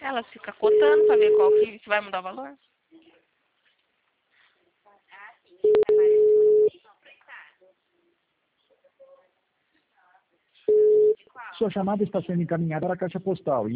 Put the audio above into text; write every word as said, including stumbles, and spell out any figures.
Ela fica cotando para ver qual que se vai mudar o valor. Sua chamada está sendo encaminhada para a caixa postal.